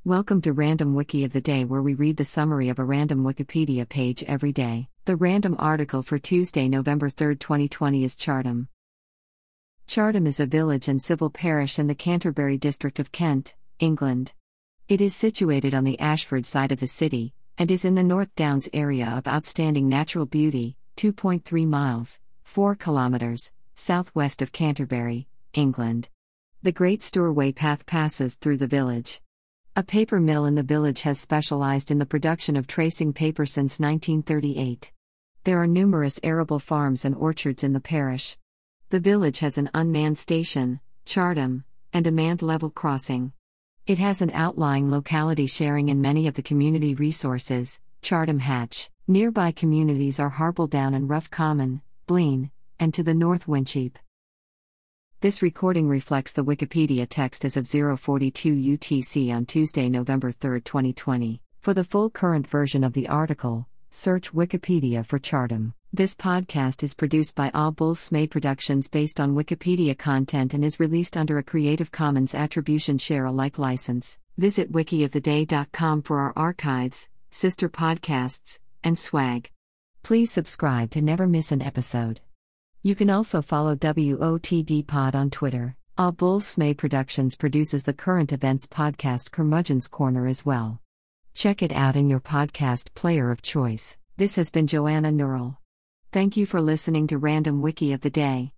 Welcome to Random Wiki of the Day, where we read the summary of a random Wikipedia page every day. The random article for Tuesday, November 3, 2020 is Chartham. Chartham is a village and civil parish in the Canterbury district of Kent, England. It is situated on the Ashford side of the city, and is in the North Downs area of outstanding natural beauty, 2.3 miles, 4 kilometers, southwest of Canterbury, England. The Great Storway Path passes through the village. A paper mill in the village has specialized in the production of tracing paper since 1938. There are numerous arable farms and orchards in the parish. The village has an unmanned station, Chartham, and a manned level crossing. It has an outlying locality sharing in many of the community resources, Chartham Hatch. Nearby communities are Harpledown and Rough Common, Blean, and to the north Wincheap. This recording reflects the Wikipedia text as of 042 UTC on Tuesday, November 3, 2020. For the full current version of the article, search Wikipedia for Chartham. This podcast is produced by All Bulls Smay Productions based on Wikipedia content and is released under a Creative Commons Attribution Share Alike license. Visit wikioftheday.com for our archives, sister podcasts, and swag. Please subscribe to never miss an episode. You can also follow WOTD Pod on Twitter. All Bulls Smay Productions produces the current events podcast Curmudgeon's Corner as well. Check it out in your podcast player of choice. This has been Joanna Neural. Thank you for listening to Random Wiki of the Day.